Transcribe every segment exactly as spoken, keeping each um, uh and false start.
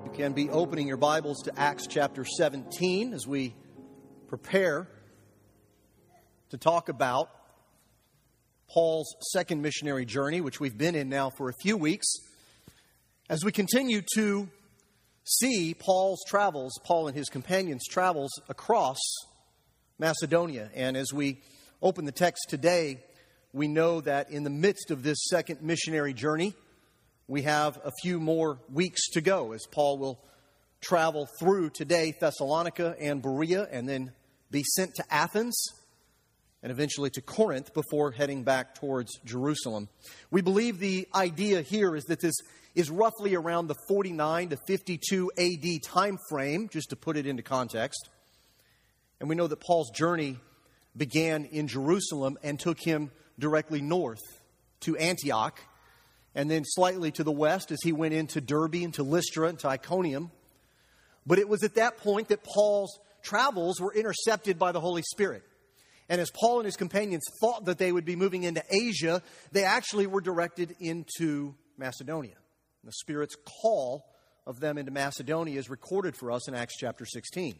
You can be opening your Bibles to Acts chapter seventeen as we prepare to talk about Paul's second missionary journey, which we've been in now for a few weeks. As we continue to see Paul's travels, Paul and his companions' travels across Macedonia. And as we open the text today, we know that in the midst of this second missionary journey, we have a few more weeks to go as Paul will travel through today Thessalonica and Berea and then be sent to Athens and eventually to Corinth before heading back towards Jerusalem. We believe the idea here is that this is roughly around the forty-nine to fifty-two A D time frame, just to put it into context. And we know that Paul's journey began in Jerusalem and took him directly north to Antioch, and then slightly to the west as he went into Derbe and to Lystra and to Iconium. But it was at that point that Paul's travels were intercepted by the Holy Spirit. And as Paul and his companions thought that they would be moving into Asia, they actually were directed into Macedonia. And the Spirit's call of them into Macedonia is recorded for us in Acts chapter sixteen.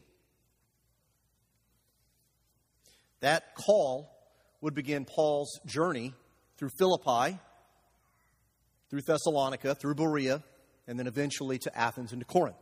That call would begin Paul's journey through Philippi, through Thessalonica, through Berea, and then eventually to Athens and to Corinth.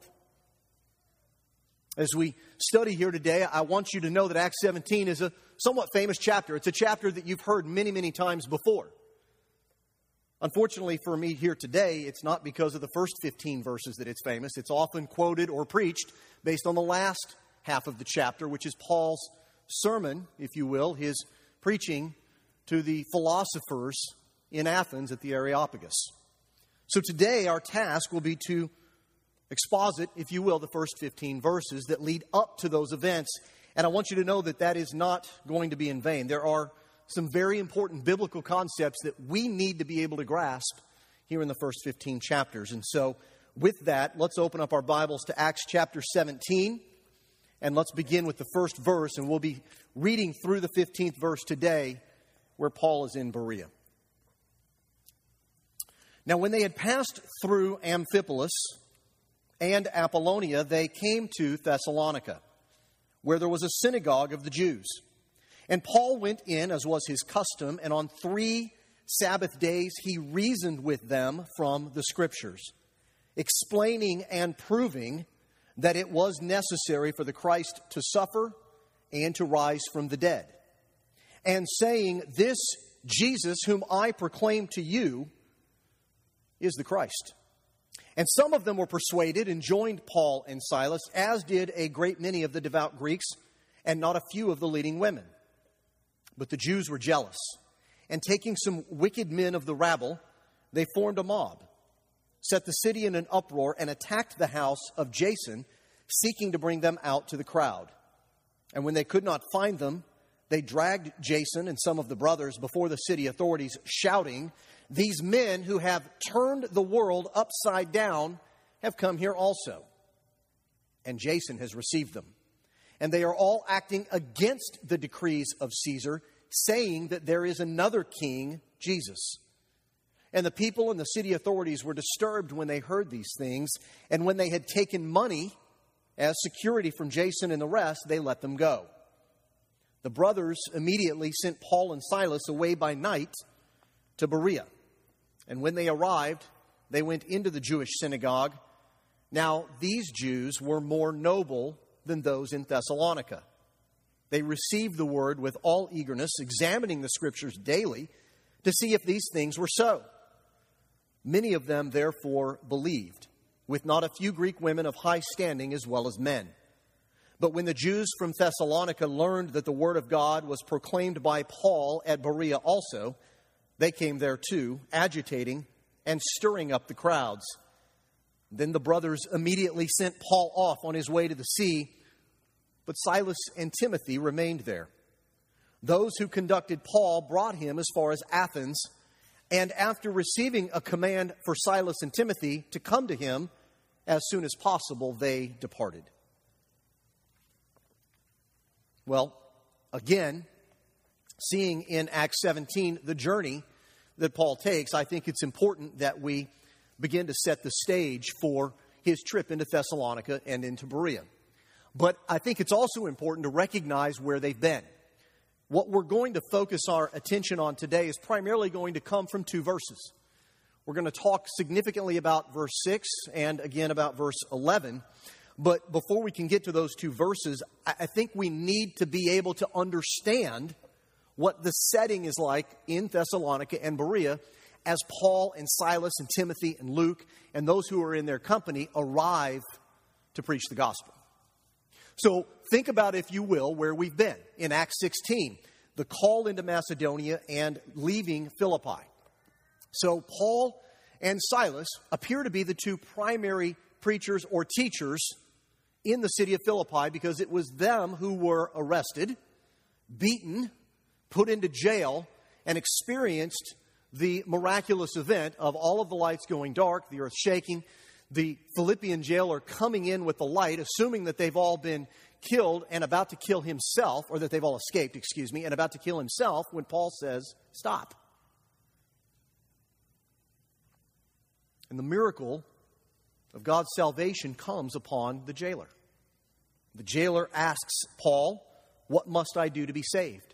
As we study here today, I want you to know that Acts seventeen is a somewhat famous chapter. It's a chapter that you've heard many, many times before. Unfortunately for me here today, it's not because of the first fifteen verses that it's famous. It's often quoted or preached based on the last half of the chapter, which is Paul's sermon, if you will, his preaching to the philosophers in Athens at the Areopagus. So today our task will be to exposit, if you will, the first fifteen verses that lead up to those events. And I want you to know that that is not going to be in vain. There are some very important biblical concepts that we need to be able to grasp here in the first fifteen chapters. And so with that, let's open up our Bibles to Acts chapter seventeen. And let's begin with the first verse. And we'll be reading through the fifteenth verse today where Paul is in Berea. Now, when they had passed through Amphipolis and Apollonia, they came to Thessalonica, where there was a synagogue of the Jews. And Paul went in, as was his custom, and on three Sabbath days he reasoned with them from the Scriptures, explaining and proving that it was necessary for the Christ to suffer and to rise from the dead, and saying, "This Jesus whom I proclaim to you is the Christ." And some of them were persuaded and joined Paul and Silas, as did a great many of the devout Greeks, and not a few of the leading women. But the Jews were jealous, and taking some wicked men of the rabble, they formed a mob, set the city in an uproar, and attacked the house of Jason, seeking to bring them out to the crowd. And when they could not find them, they dragged Jason and some of the brothers before the city authorities, shouting, "These men who have turned the world upside down have come here also." And Jason has received them. And they are all acting against the decrees of Caesar, saying that there is another king, Jesus. And the people and the city authorities were disturbed when they heard these things. And when they had taken money as security from Jason and the rest, they let them go. The brothers immediately sent Paul and Silas away by night to Berea. And when they arrived, they went into the Jewish synagogue. Now, these Jews were more noble than those in Thessalonica. They received the word with all eagerness, examining the Scriptures daily to see if these things were so. Many of them, therefore, believed, with not a few Greek women of high standing as well as men. But when the Jews from Thessalonica learned that the word of God was proclaimed by Paul at Berea also, they came there too, agitating and stirring up the crowds. Then the brothers immediately sent Paul off on his way to the sea, but Silas and Timothy remained there. Those who conducted Paul brought him as far as Athens, and after receiving a command for Silas and Timothy to come to him as soon as possible, they departed. Well, again, seeing in Acts seventeen the journey that Paul takes, I think it's important that we begin to set the stage for his trip into Thessalonica and into Berea. But I think it's also important to recognize where they've been. What we're going to focus our attention on today is primarily going to come from two verses. We're going to talk significantly about verse six and again about verse eleven. But before we can get to those two verses, I think we need to be able to understand what the setting is like in Thessalonica and Berea as Paul and Silas and Timothy and Luke and those who are in their company arrive to preach the gospel. So think about, if you will, where we've been in Acts sixteen, the call into Macedonia and leaving Philippi. So Paul and Silas appear to be the two primary preachers or teachers in the city of Philippi, because it was them who were arrested, beaten, put into jail, and experienced the miraculous event of all of the lights going dark, the earth shaking, the Philippian jailer coming in with the light, assuming that they've all been killed and about to kill himself, or that they've all escaped, excuse me, and about to kill himself when Paul says, stop. And the miracle of God's salvation comes upon the jailer. The jailer asks Paul, what must I do to be saved?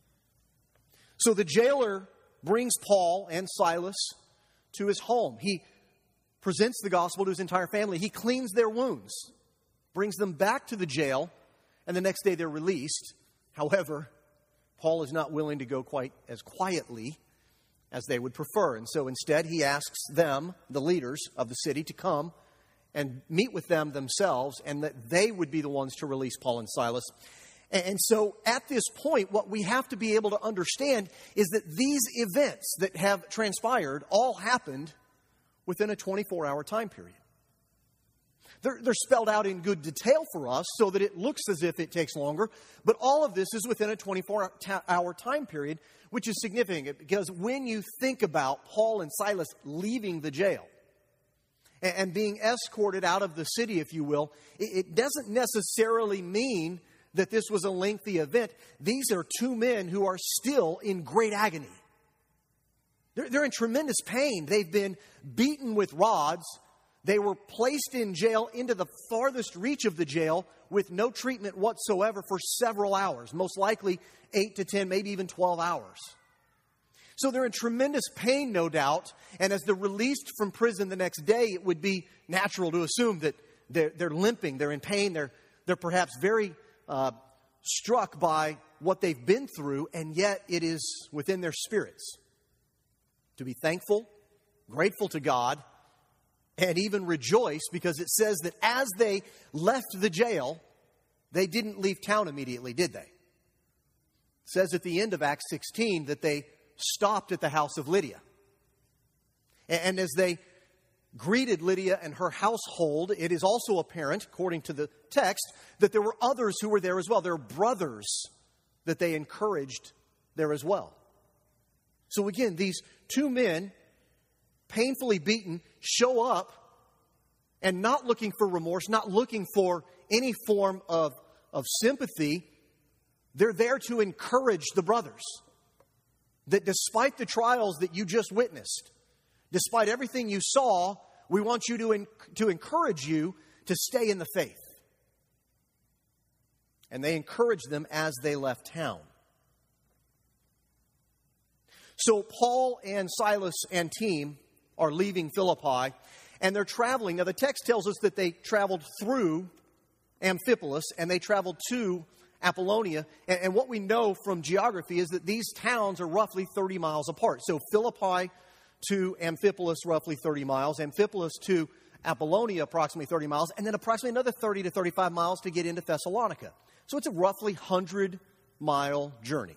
So the jailer brings Paul and Silas to his home. He presents the gospel to his entire family. He cleans their wounds, brings them back to the jail, and the next day they're released. However, Paul is not willing to go quite as quietly as they would prefer. And so instead he asks them, the leaders of the city, to come and meet with them themselves, and that they would be the ones to release Paul and Silas. And so at this point, what we have to be able to understand is that these events that have transpired all happened within a twenty-four hour time period. They're, they're spelled out in good detail for us so that it looks as if it takes longer, but all of this is within a twenty-four hour time period, which is significant because when you think about Paul and Silas leaving the jail and, and being escorted out of the city, if you will, it, it doesn't necessarily mean that this was a lengthy event. These are two men who are still in great agony. They're, they're in tremendous pain. They've been beaten with rods. They were placed in jail into the farthest reach of the jail with no treatment whatsoever for several hours, most likely eight to ten, maybe even twelve hours. So they're in tremendous pain, no doubt. And as they're released from prison the next day, it would be natural to assume that they're, they're limping, they're in pain, they're, they're perhaps very uh, struck by what they've been through, and yet it is within their spirits to be thankful, grateful to God, and even rejoice, because it says that as they left the jail, they didn't leave town immediately, did they? It says at the end of Acts sixteen that they stopped at the house of Lydia. And as they greeted Lydia and her household, it is also apparent, according to the text, that there were others who were there as well. There were brothers that they encouraged there as well. So again, these two men, painfully beaten, show up and not looking for remorse, not looking for any form of, of sympathy. They're there to encourage the brothers. That despite the trials that you just witnessed, despite everything you saw, we want you to, en- to encourage you to stay in the faith. And they encouraged them as they left town. So Paul and Silas and team are leaving Philippi, and they're traveling. Now the text tells us that they traveled through Amphipolis, and they traveled to Apollonia. And, and what we know from geography is that these towns are roughly thirty miles apart. So Philippi to Amphipolis, roughly thirty miles. Amphipolis to Apollonia, approximately thirty miles. And then approximately another thirty to thirty-five miles to get into Thessalonica. So it's a roughly one hundred mile journey.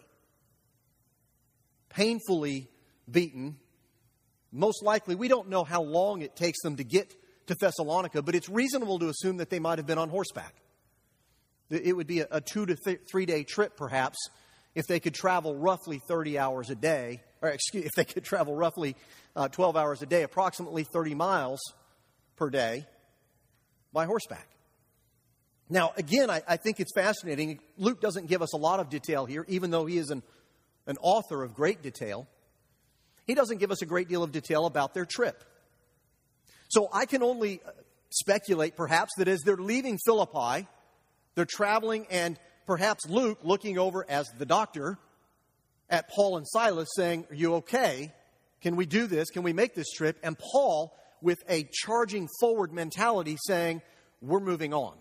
Painfully beaten. Most likely, we don't know how long it takes them to get to Thessalonica, but it's reasonable to assume that they might have been on horseback. It would be a, a two to th- three day trip, perhaps, if they could travel roughly thirty hours a day, or excuse, if they could travel roughly uh, twelve hours a day, approximately thirty miles per day by horseback. Now, again, I, I think it's fascinating. Luke doesn't give us a lot of detail here, even though he is an, an author of great detail. He doesn't give us a great deal of detail about their trip. So I can only speculate perhaps that as they're leaving Philippi, they're traveling, and perhaps Luke looking over as the doctor at Paul and Silas saying, "Are you okay? Can we do this? Can we make this trip?" And Paul, with a charging forward mentality, saying, "We're moving on."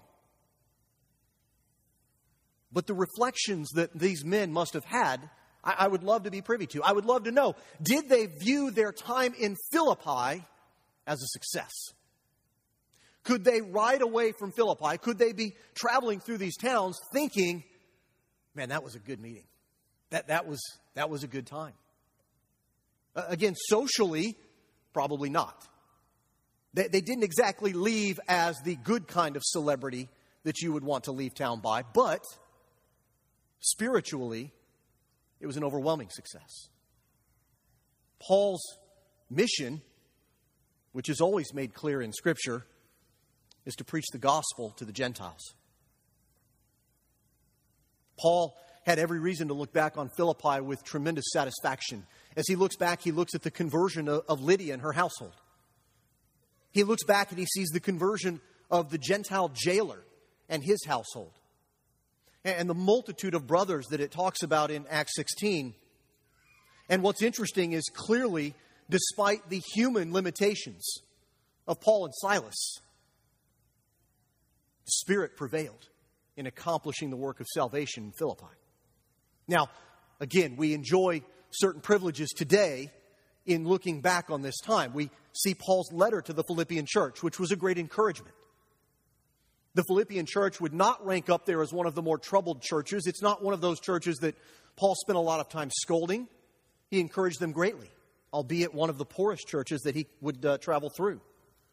But the reflections that these men must have had, I, I would love to be privy to. I would love to know, did they view their time in Philippi as a success? Could they ride away from Philippi? Could they be traveling through these towns thinking, "Man, that was a good meeting. That, that, was, that was a good time"? Uh, again, socially, probably not. They, they didn't exactly leave as the good kind of celebrity that you would want to leave town by, but spiritually, it was an overwhelming success. Paul's mission, which is always made clear in Scripture, is to preach the gospel to the Gentiles. Paul had every reason to look back on Philippi with tremendous satisfaction. As he looks back, he looks at the conversion of, of Lydia and her household. He looks back and he sees the conversion of the Gentile jailer and his household. And the multitude of brothers that it talks about in Acts sixteen. And what's interesting is clearly, despite the human limitations of Paul and Silas, the Spirit prevailed in accomplishing the work of salvation in Philippi. Now, again, we enjoy certain privileges today in looking back on this time. We see Paul's letter to the Philippian church, which was a great encouragement. The Philippian church would not rank up there as one of the more troubled churches. It's not one of those churches that Paul spent a lot of time scolding. He encouraged them greatly, albeit one of the poorest churches that he would uh, travel through.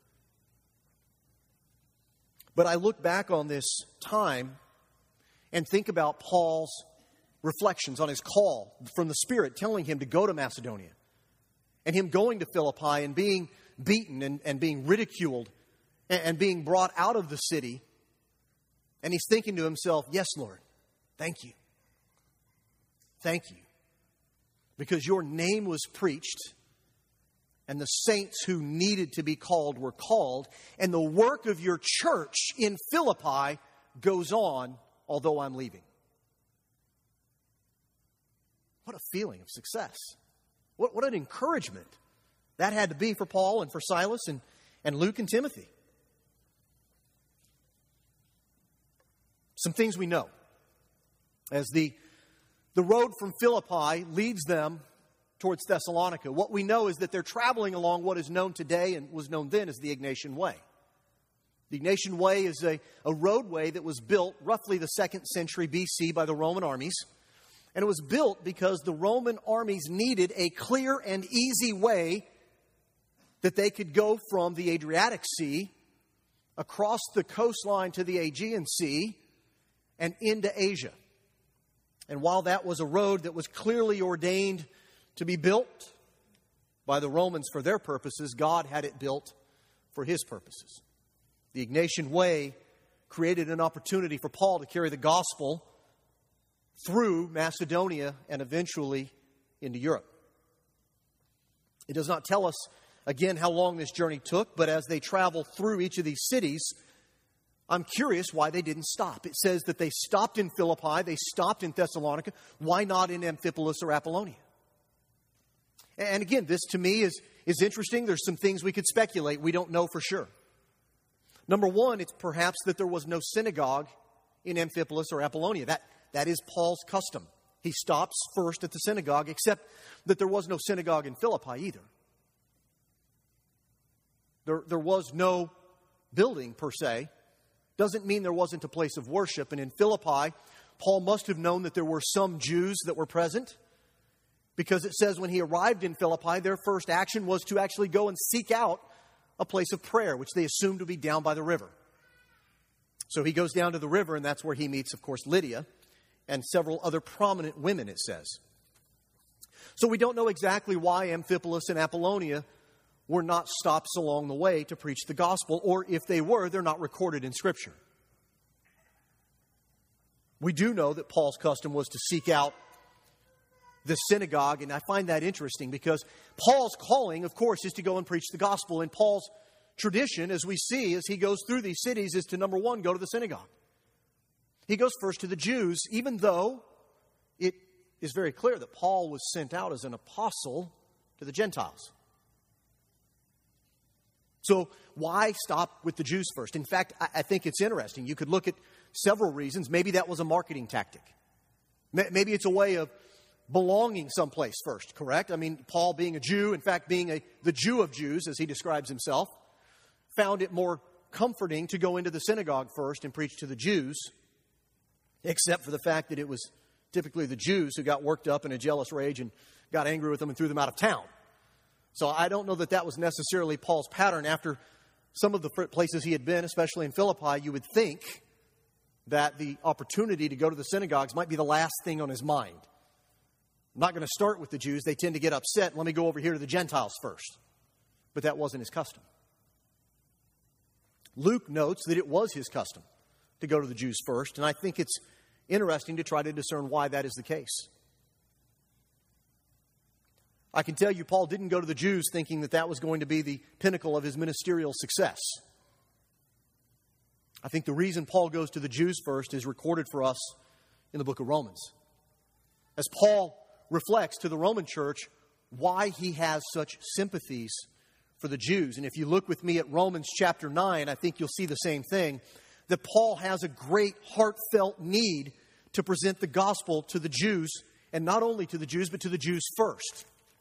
But I look back on this time and think about Paul's reflections on his call from the Spirit telling him to go to Macedonia, and him going to Philippi and being beaten and, and being ridiculed and, and being brought out of the city. And he's thinking to himself, "Yes, Lord, thank you. Thank you. Because your name was preached, and the saints who needed to be called were called, and the work of your church in Philippi goes on, although I'm leaving." What a feeling of success. What, what an encouragement that had to be for Paul and for Silas and, and Luke and Timothy. Some things we know. As the, the road from Philippi leads them towards Thessalonica, what we know is that they're traveling along what is known today and was known then as the Ignatian Way. The Ignatian Way is a, a roadway that was built roughly the second century B C by the Roman armies. And it was built because the Roman armies needed a clear and easy way that they could go from the Adriatic Sea across the coastline to the Aegean Sea and into Asia. And while that was a road that was clearly ordained to be built by the Romans for their purposes, God had it built for His purposes. The Ignatian Way created an opportunity for Paul to carry the gospel through Macedonia and eventually into Europe. It does not tell us, again, how long this journey took, but as they travel through each of these cities, I'm curious why they didn't stop. It says that they stopped in Philippi, they stopped in Thessalonica. Why not in Amphipolis or Apollonia? And again, this to me is, is interesting. There's some things we could speculate. We don't know for sure. Number one, it's perhaps that there was no synagogue in Amphipolis or Apollonia. That, that is Paul's custom. He stops first at the synagogue, except that there was no synagogue in Philippi either. There, there was no building per se. Doesn't mean there wasn't a place of worship. And in Philippi, Paul must have known that there were some Jews that were present, because it says when he arrived in Philippi, their first action was to actually go and seek out a place of prayer, which they assumed to be down by the river. So he goes down to the river, and that's where he meets, of course, Lydia and several other prominent women, it says. So we don't know exactly why Amphipolis and Apollonia were not stops along the way to preach the gospel, or if they were, they're not recorded in Scripture. We do know that Paul's custom was to seek out the synagogue, and I find that interesting because Paul's calling, of course, is to go and preach the gospel, and Paul's tradition, as we see as he goes through these cities, is to, number one, go to the synagogue. He goes first to the Jews, even though it is very clear that Paul was sent out as an apostle to the Gentiles. So why stop with the Jews first? In fact, I think it's interesting. You could look at several reasons. Maybe that was a marketing tactic. Maybe it's a way of belonging someplace first, correct? I mean, Paul being a Jew, in fact, being a, the Jew of Jews, as he describes himself, found it more comforting to go into the synagogue first and preach to the Jews, except for the fact that it was typically the Jews who got worked up in a jealous rage and got angry with them and threw them out of town. So I don't know that that was necessarily Paul's pattern. After some of the places he had been, especially in Philippi, you would think that the opportunity to go to the synagogues might be the last thing on his mind. I'm not going to start with the Jews. They tend to get upset. Let me go over here to the Gentiles first. But that wasn't his custom. Luke notes that it was his custom to go to the Jews first, and I think it's interesting to try to discern why that is the case. I can tell you Paul didn't go to the Jews thinking that that was going to be the pinnacle of his ministerial success. I think the reason Paul goes to the Jews first is recorded for us in the book of Romans. As Paul reflects to the Roman church why he has such sympathies for the Jews. And if you look with me at Romans chapter nine, I think you'll see the same thing, that Paul has a great heartfelt need to present the gospel to the Jews, and not only to the Jews, but to the Jews first.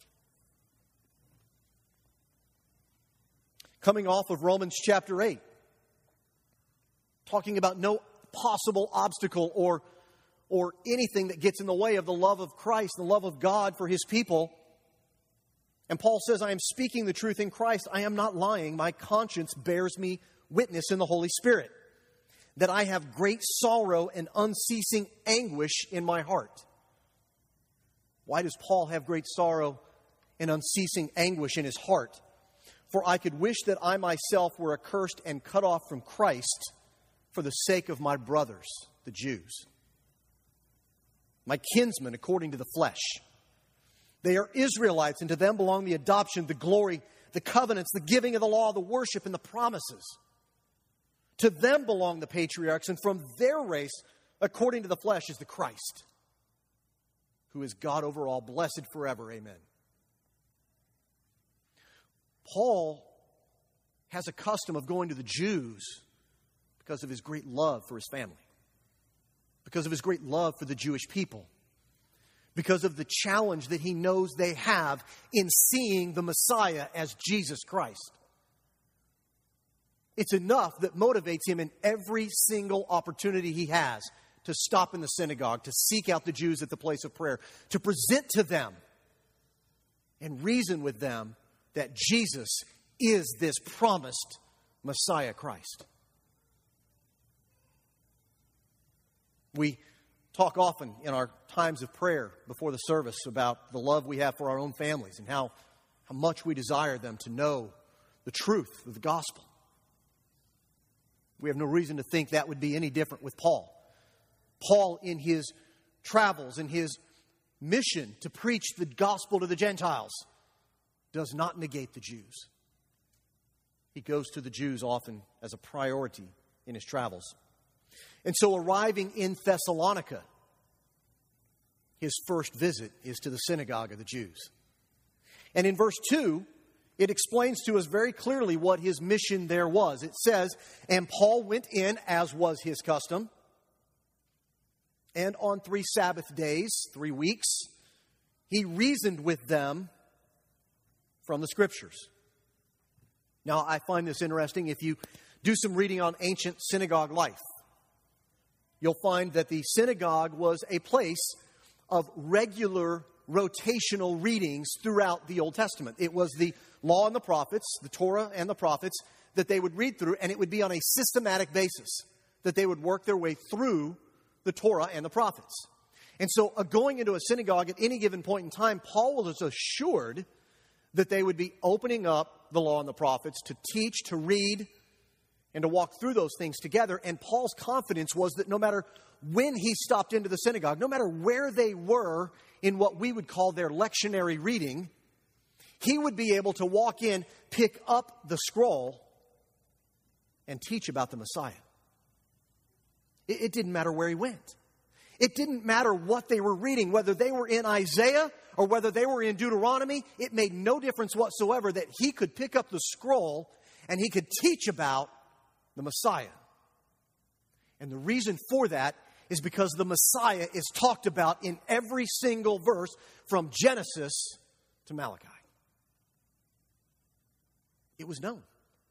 Coming off of Romans chapter eight, talking about no possible obstacle or, or anything that gets in the way of the love of Christ, the love of God for his people. And Paul says, I am speaking the truth in Christ. I am not lying. My conscience bears me witness in the Holy Spirit that I have great sorrow and unceasing anguish in my heart. Why does Paul have great sorrow and unceasing anguish in his heart? For I could wish that I myself were accursed and cut off from Christ for the sake of my brothers, the Jews, my kinsmen according to the flesh. They are Israelites, and to them belong the adoption, the glory, the covenants, the giving of the law, the worship, and the promises. To them belong the patriarchs, and from their race, according to the flesh, is the Christ, who is God over all, blessed forever. Amen. Paul has a custom of going to the Jews because of his great love for his family, because of his great love for the Jewish people, because of the challenge that he knows they have in seeing the Messiah as Jesus Christ. It's enough that motivates him in every single opportunity he has to stop in the synagogue, to seek out the Jews at the place of prayer, to present to them and reason with them that Jesus is this promised Messiah Christ. We talk often in our times of prayer before the service about the love we have for our own families and how, how much we desire them to know the truth of the gospel. We have no reason to think that would be any different with Paul. Paul, in his travels, in his mission to preach the gospel to the Gentiles, does not negate the Jews. He goes to the Jews often as a priority in his travels. And so arriving in Thessalonica, his first visit is to the synagogue of the Jews. And in verse two, it explains to us very clearly what his mission there was. It says, and Paul went in as was his custom, and on three Sabbath days, three weeks, he reasoned with them from the Scriptures. Now, I find this interesting. If you do some reading on ancient synagogue life, you'll find that the synagogue was a place of regular rotational readings throughout the Old Testament. It was the law and the prophets, the Torah and the prophets, that they would read through, and it would be on a systematic basis that they would work their way through the Torah and the prophets. And so uh, going into a synagogue at any given point in time, Paul was assured that they would be opening up the law and the prophets to teach, to read, and to walk through those things together. And Paul's confidence was that no matter when he stopped into the synagogue, no matter where they were in what we would call their lectionary reading, he would be able to walk in, pick up the scroll, and teach about the Messiah. It, it didn't matter where he went. It didn't matter what they were reading, whether they were in Isaiah or whether they were in Deuteronomy. It made no difference whatsoever that he could pick up the scroll and he could teach about the Messiah. And the reason for that is because the Messiah is talked about in every single verse from Genesis to Malachi. It was known.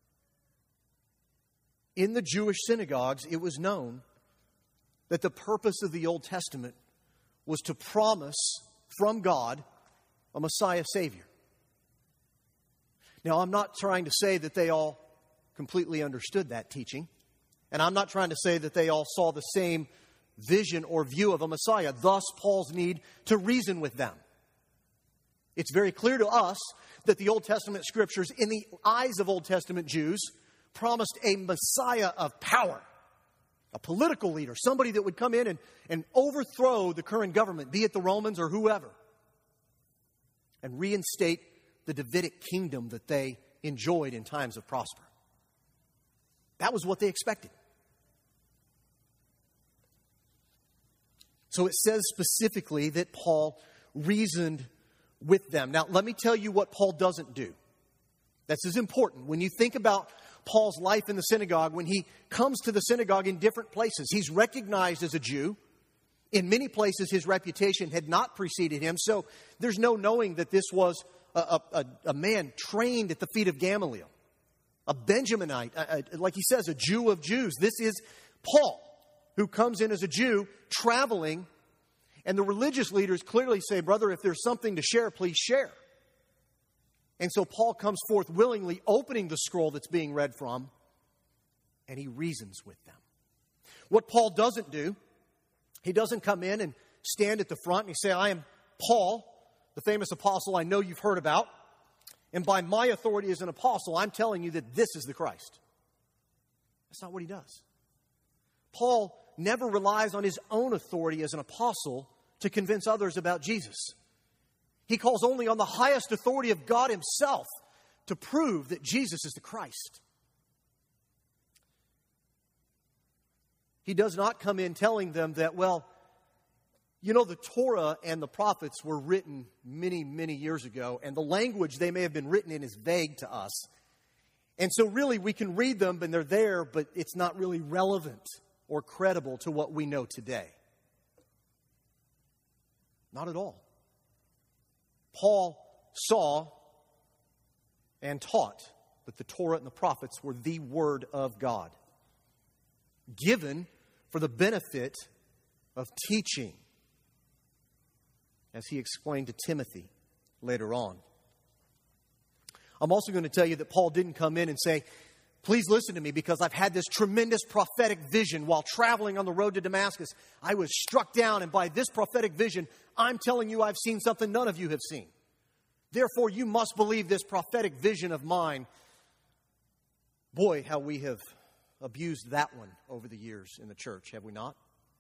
In the Jewish synagogues, it was known that the purpose of the Old Testament was to promise from God a Messiah Savior. Now, I'm not trying to say that they all completely understood that teaching, and I'm not trying to say that they all saw the same vision or view of a Messiah, thus Paul's need to reason with them. It's very clear to us that the Old Testament scriptures, in the eyes of Old Testament Jews, promised a Messiah of power, a political leader, somebody that would come in and, and overthrow the current government, be it the Romans or whoever, and reinstate the Davidic kingdom that they enjoyed in times of prosper. That was what they expected. So it says specifically that Paul reasoned with them. Now, let me tell you what Paul doesn't do. This is important. When you think about Paul's life in the synagogue, when he comes to the synagogue in different places, he's recognized as a Jew. In many places, his reputation had not preceded him, so there's no knowing that this was a, a, a man trained at the feet of Gamaliel, a Benjaminite, a, a, like he says, a Jew of Jews. This is Paul, who comes in as a Jew, traveling, and the religious leaders clearly say, brother, if there's something to share, please share. And so Paul comes forth willingly, opening the scroll that's being read from, and he reasons with them. What Paul doesn't do, he doesn't come in and stand at the front and he say, I am Paul, the famous apostle I know you've heard about, and by my authority as an apostle, I'm telling you that this is the Christ. That's not what he does. Paul never relies on his own authority as an apostle to convince others about Jesus. He calls only on the highest authority of God himself to prove that Jesus is the Christ. He does not come in telling them that, well, you know, the Torah and the prophets were written many, many years ago, and the language they may have been written in is vague to us. And so really we can read them and they're there, but it's not really relevant or credible to what we know today. Not at all. Paul saw and taught that the Torah and the prophets were the Word of God, given for the benefit of teaching, as he explained to Timothy later on. I'm also going to tell you that Paul didn't come in and say, please listen to me because I've had this tremendous prophetic vision while traveling on the road to Damascus. I was struck down, and by this prophetic vision, I'm telling you I've seen something none of you have seen. Therefore, you must believe this prophetic vision of mine. Boy, how we have abused that one over the years in the church, have we not?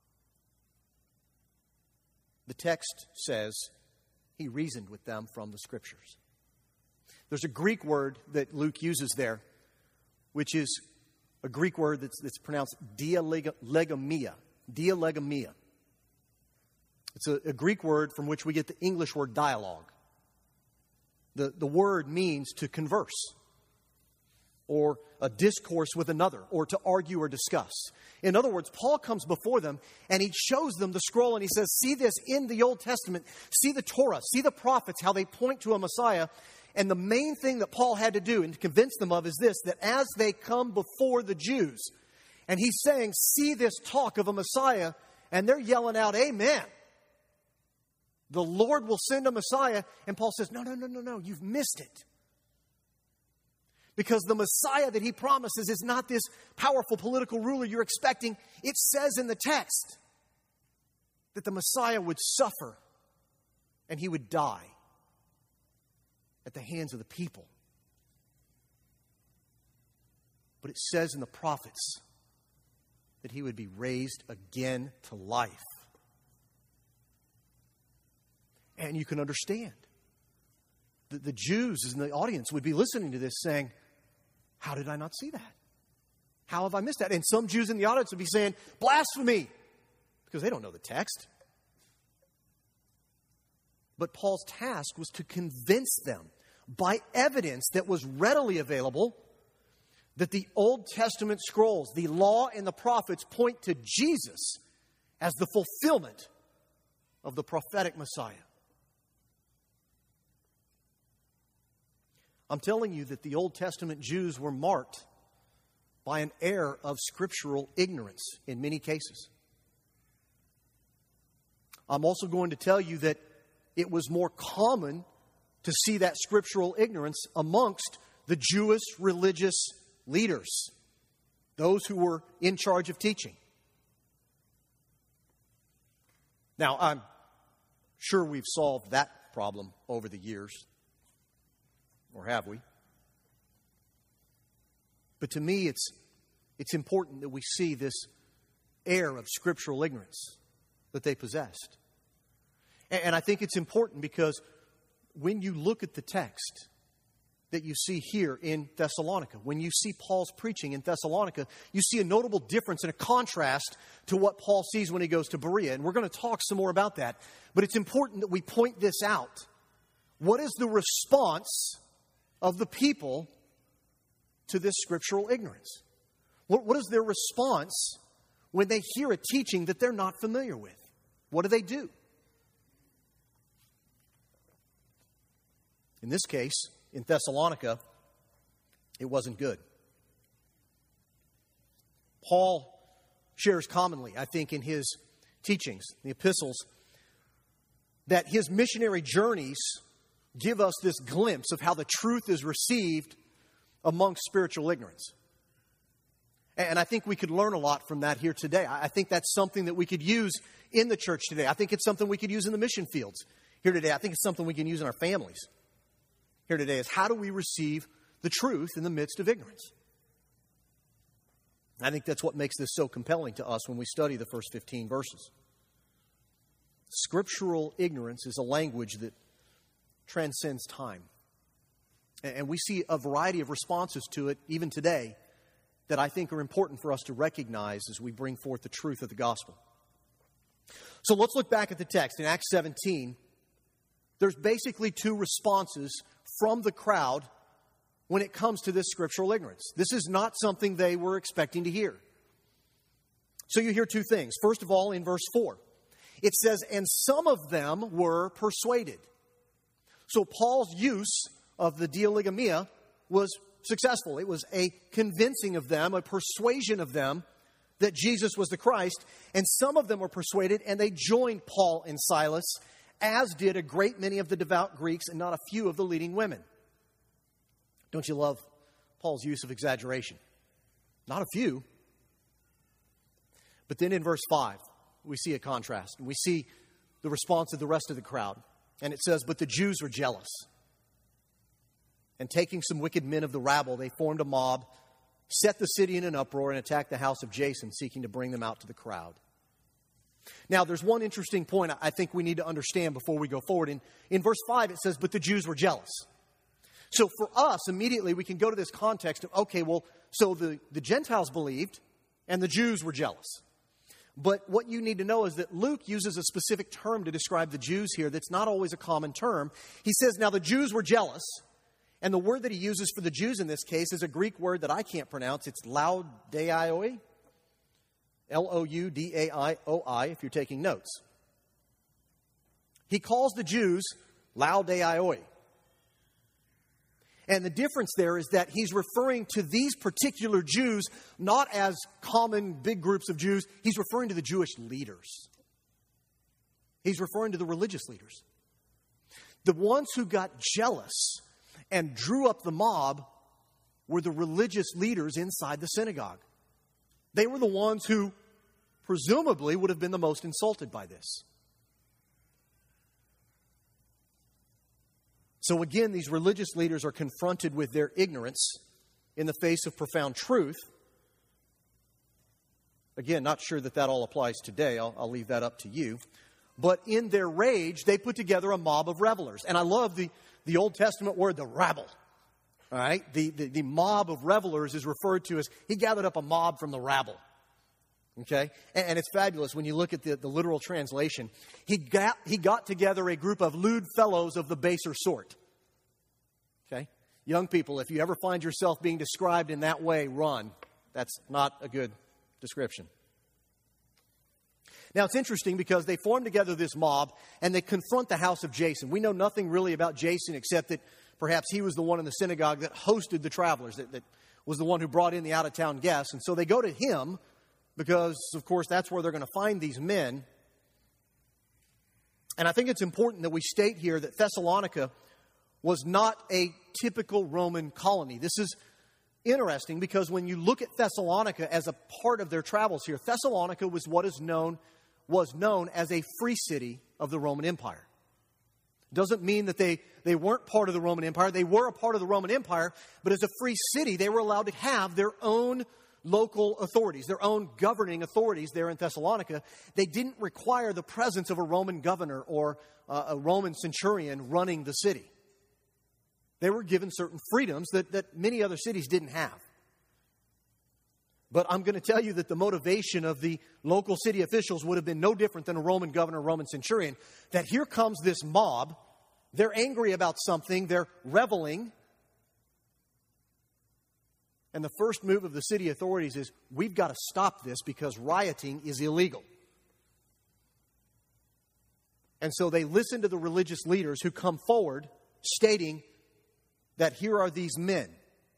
The text says he reasoned with them from the Scriptures. There's a Greek word that Luke uses there, which is a Greek word that's, that's pronounced dialegomia. Dialegomia. It's a, a Greek word from which we get the English word dialogue. The, the word means to converse, or a discourse with another, or to argue or discuss. In other words, Paul comes before them and he shows them the scroll and he says, see this in the Old Testament, see the Torah, see the prophets, how they point to a Messiah. And the main thing that Paul had to do and to convince them of is this, that as they come before the Jews, and he's saying, see this talk of a Messiah, and they're yelling out, amen. The Lord will send a Messiah. And Paul says, no, no, no, no, no, you've missed it. Because the Messiah that he promises is not this powerful political ruler you're expecting. It says in the text that the Messiah would suffer and he would die at the hands of the people. But it says in the prophets that he would be raised again to life. And you can understand that the Jews in the audience would be listening to this saying, how did I not see that? How have I missed that? And some Jews in the audience would be saying, blasphemy, because they don't know the text. But Paul's task was to convince them by evidence that was readily available that the Old Testament scrolls, the law and the prophets, point to Jesus as the fulfillment of the prophetic Messiah. I'm telling you that the Old Testament Jews were marked by an air of scriptural ignorance in many cases. I'm also going to tell you that it was more common to see that scriptural ignorance amongst the Jewish religious leaders, those who were in charge of teaching. Now, I'm sure we've solved that problem over the years, or have we? But to me, it's, it's important that we see this air of scriptural ignorance that they possessed. And, and I think it's important because when you look at the text that you see here in Thessalonica, when you see Paul's preaching in Thessalonica, you see a notable difference and a contrast to what Paul sees when he goes to Berea. And we're going to talk some more about that. But it's important that we point this out. What is the response of the people to this scriptural ignorance? What, what is their response when they hear a teaching that they're not familiar with? What do they do? In this case, in Thessalonica, it wasn't good. Paul shares commonly, I think, in his teachings, the epistles, that his missionary journeys give us this glimpse of how the truth is received amongst spiritual ignorance. And I think we could learn a lot from that here today. I think that's something that we could use in the church today. I think it's something we could use in the mission fields here today. I think it's something we can use in our families here today, is how do we receive the truth in the midst of ignorance? I think that's what makes this so compelling to us when we study the first fifteen verses. Scriptural ignorance is a language that transcends time. And we see a variety of responses to it, even today, that I think are important for us to recognize as we bring forth the truth of the gospel. So let's look back at the text. In Acts seventeen, there's basically two responses from the crowd when it comes to this scriptural ignorance. This is not something they were expecting to hear. So you hear two things. First of all, in verse four, it says, and some of them were persuaded. So Paul's use of the dialegamia was successful. It was a convincing of them, a persuasion of them that Jesus was the Christ. And some of them were persuaded, and they joined Paul and Silas, as did a great many of the devout Greeks and not a few of the leading women. Don't you love Paul's use of exaggeration? Not a few. But then in verse five, we see a contrast. We see the response of the rest of the crowd. And it says, but the Jews were jealous. And taking some wicked men of the rabble, they formed a mob, set the city in an uproar, and attacked the house of Jason, seeking to bring them out to the crowd. Now, there's one interesting point I think we need to understand before we go forward. In, in verse five, it says, but the Jews were jealous. So for us, immediately we can go to this context of, okay, well, so the, the Gentiles believed and the Jews were jealous. But what you need to know is that Luke uses a specific term to describe the Jews here that's not always a common term. He says, now the Jews were jealous. And the word that he uses for the Jews in this case is a Greek word that I can't pronounce. It's laudaioi. L O U D A I O I, if you're taking notes. He calls the Jews laudaioi. And the difference there is that he's referring to these particular Jews not as common big groups of Jews. He's referring to the Jewish leaders. He's referring to the religious leaders. The ones who got jealous and drew up the mob were the religious leaders inside the synagogue. They were the ones who presumably would have been the most insulted by this. So again, these religious leaders are confronted with their ignorance in the face of profound truth. Again, not sure that that all applies today. I'll, I'll leave that up to you. But in their rage, they put together a mob of revelers. And I love the, the Old Testament word, the rabble. All right? The, the, the mob of revelers is referred to as, he gathered up a mob from the rabble. Okay? And, and it's fabulous when you look at the, the literal translation. He got, he got together a group of lewd fellows of the baser sort. Okay? Young people, if you ever find yourself being described in that way, run. That's not a good description. Now, it's interesting because they form together this mob and they confront the house of Jason. We know nothing really about Jason except that perhaps he was the one in the synagogue that hosted the travelers, that, that was the one who brought in the out-of-town guests. And so they go to him because, of course, that's where they're going to find these men. And I think it's important that we state here that Thessalonica was not a typical Roman colony. This is interesting because when you look at Thessalonica as a part of their travels here, Thessalonica was what is known was known as a free city of the Roman Empire. Doesn't mean that they, they weren't part of the Roman Empire. They were a part of the Roman Empire, but as a free city, they were allowed to have their own local authorities, their own governing authorities there in Thessalonica. They didn't require the presence of a Roman governor or uh, a Roman centurion running the city. They were given certain freedoms that, that many other cities didn't have. But I'm going to tell you that the motivation of the local city officials would have been no different than a Roman governor, Roman centurion, that here comes this mob. They're angry about something. They're reveling. And the first move of the city authorities is, we've got to stop this because rioting is illegal. And so they listen to the religious leaders who come forward stating that here are these men.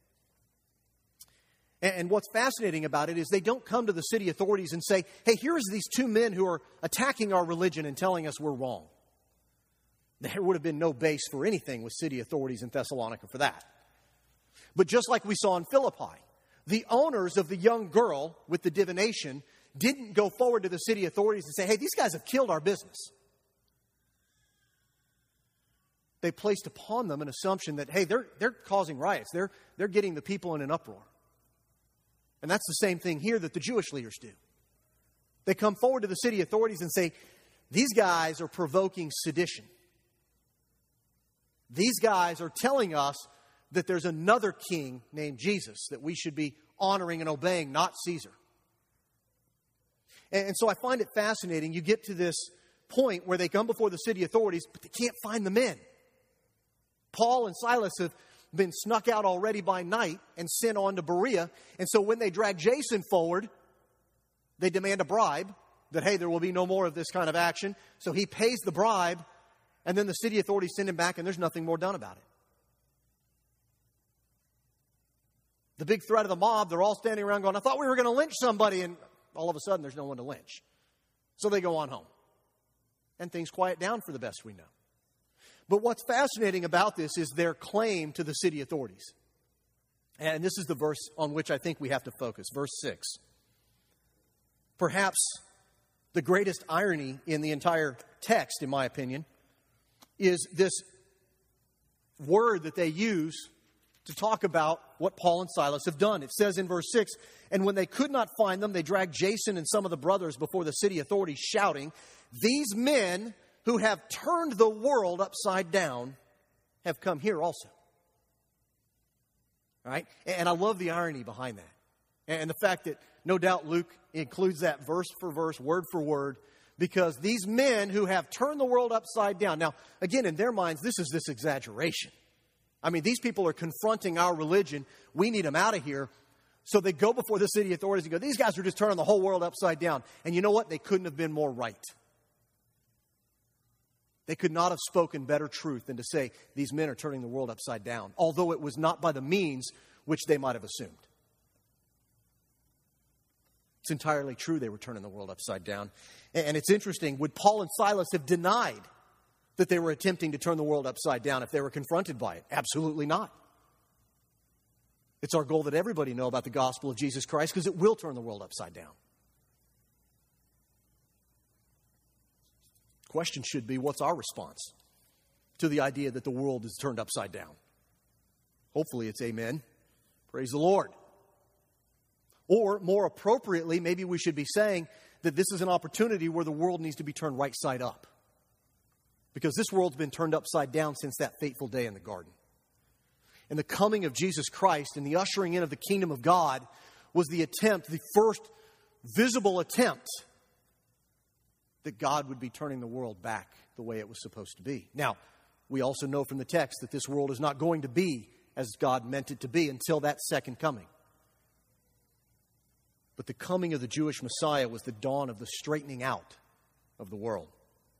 And what's fascinating about it is they don't come to the city authorities and say, hey, here's these two men who are attacking our religion and telling us we're wrong. There would have been no base for anything with city authorities in Thessalonica for that. But just like we saw in Philippi, the owners of the young girl with the divination didn't go forward to the city authorities and say, hey, these guys have killed our business. They placed upon them an assumption that, hey, they're, they're causing riots. They're, they're getting the people in an uproar. And that's the same thing here that the Jewish leaders do. They come forward to the city authorities and say, these guys are provoking sedition. These guys are telling us that there's another king named Jesus that we should be honoring and obeying, not Caesar. And, and so I find it fascinating. You get to this point where they come before the city authorities, but they can't find the men. Paul and Silas have been snuck out already by night and sent on to Berea. And so when they drag Jason forward, they demand a bribe that, hey, there will be no more of this kind of action. So he pays the bribe, and then the city authorities send him back, and there's nothing more done about it. The big threat of the mob, they're all standing around going, I thought we were going to lynch somebody, and all of a sudden there's no one to lynch. So they go on home. And things quiet down for the best we know. But what's fascinating about this is their claim to the city authorities. And this is the verse on which I think we have to focus. Verse six. Perhaps the greatest irony in the entire text, in my opinion, is this word that they use to talk about what Paul and Silas have done. It says in verse six, and when they could not find them, they dragged Jason and some of the brothers before the city authorities, shouting, these men who have turned the world upside down have come here also. All right? And I love the irony behind that. And the fact that no doubt Luke includes that verse for verse, word for word, because these men who have turned the world upside down. Now, again, in their minds, this is this exaggeration. I mean, these people are confronting our religion. We need them out of here. So they go before the city authorities and go, these guys are just turning the whole world upside down. And you know what? They couldn't have been more right. They could not have spoken better truth than to say these men are turning the world upside down, although it was not by the means which they might have assumed. It's entirely true they were turning the world upside down. And it's interesting, would Paul and Silas have denied that they were attempting to turn the world upside down if they were confronted by it? Absolutely not. It's our goal that everybody know about the gospel of Jesus Christ because it will turn the world upside down. Question should be, what's our response to the idea that the world is turned upside down? Hopefully it's amen. Praise the Lord. Or more appropriately, maybe we should be saying that this is an opportunity where the world needs to be turned right side up. Because this world's been turned upside down since that fateful day in the garden. And the coming of Jesus Christ and the ushering in of the kingdom of God was the attempt, the first visible attempt that God would be turning the world back the way it was supposed to be. Now, we also know from the text that this world is not going to be as God meant it to be until that second coming. But the coming of the Jewish Messiah was the dawn of the straightening out of the world.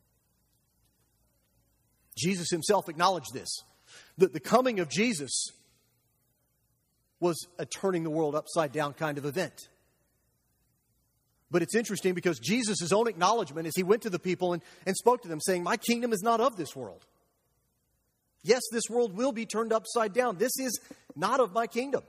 Jesus himself acknowledged this, that the coming of Jesus was a turning the world upside down kind of event. But it's interesting because Jesus' own acknowledgement as he went to the people and, and spoke to them saying, my kingdom is not of this world. Yes, this world will be turned upside down. This is not of my kingdom.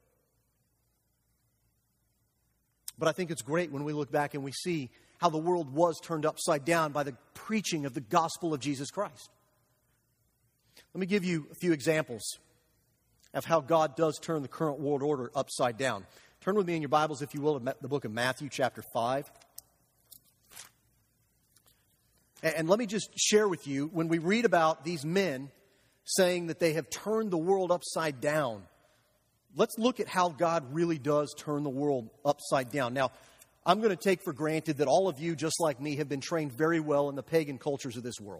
But I think it's great when we look back and we see how the world was turned upside down by the preaching of the gospel of Jesus Christ. Let me give you a few examples of how God does turn the current world order upside down. Turn with me in your Bibles, if you will, to the book of Matthew, chapter five. And let me just share with you, when we read about these men saying that they have turned the world upside down, let's look at how God really does turn the world upside down. Now, I'm going to take for granted that all of you, just like me, have been trained very well in the pagan cultures of this world.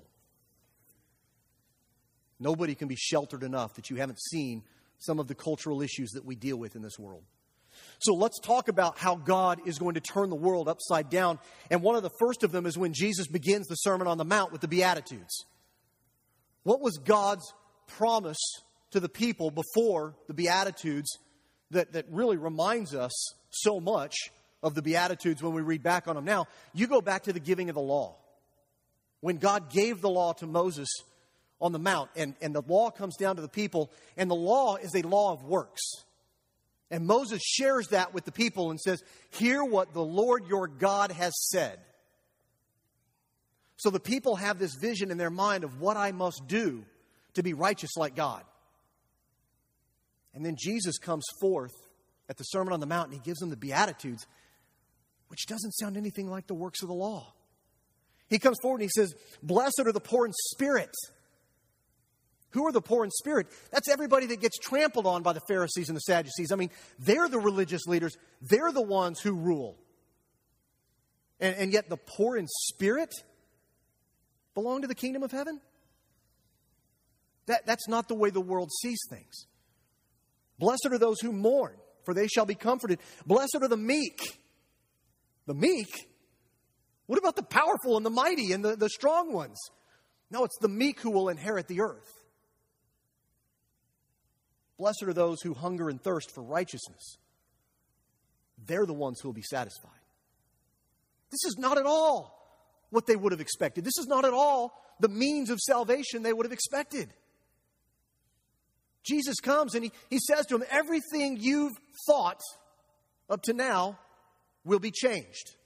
Nobody can be sheltered enough that you haven't seen some of the cultural issues that we deal with in this world. So let's talk about how God is going to turn the world upside down. And one of the first of them is when Jesus begins the Sermon on the Mount with the Beatitudes. What was God's promise to the people before the Beatitudes that, that really reminds us so much of the Beatitudes when we read back on them now? You go back to the giving of the law. When God gave the law to Moses on the Mount, and, and the law comes down to the people, and the law is a law of works. And Moses shares that with the people and says, hear what the Lord your God has said. So the people have this vision in their mind of what I must do to be righteous like God. And then Jesus comes forth at the Sermon on the Mount and he gives them the Beatitudes, which doesn't sound anything like the works of the law. He comes forward and he says, blessed are the poor in spirit. Who are the poor in spirit? That's everybody that gets trampled on by the Pharisees and the Sadducees. I mean, they're the religious leaders. They're the ones who rule. And, and yet the poor in spirit belong to the kingdom of heaven? That, that's not the way the world sees things. Blessed are those who mourn, for they shall be comforted. Blessed are the meek. The meek? What about the powerful and the mighty and the, the strong ones? No, it's the meek who will inherit the earth. Blessed are those who hunger and thirst for righteousness. They're the ones who will be satisfied. This is not at all what they would have expected. This is not at all the means of salvation they would have expected. Jesus comes and he, he says to them, everything you've thought up to now will be changed.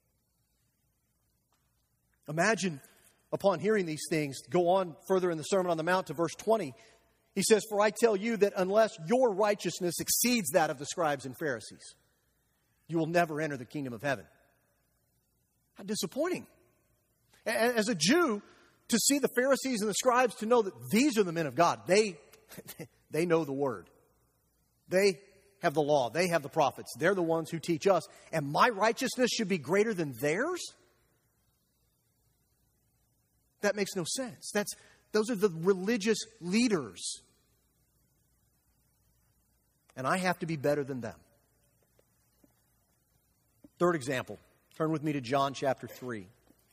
Imagine, upon hearing these things, go on further in the Sermon on the Mount to verse twenty. He says, for I tell you that unless your righteousness exceeds that of the scribes and Pharisees, you will never enter the kingdom of heaven. How disappointing. As a Jew, to see the Pharisees and the scribes, to know that these are the men of God. They, they know the word. They have the law. They have the prophets. They're the ones who teach us. And my righteousness should be greater than theirs? That makes no sense. That's, those are the religious leaders. And I have to be better than them. Third example. Turn with me to John chapter three.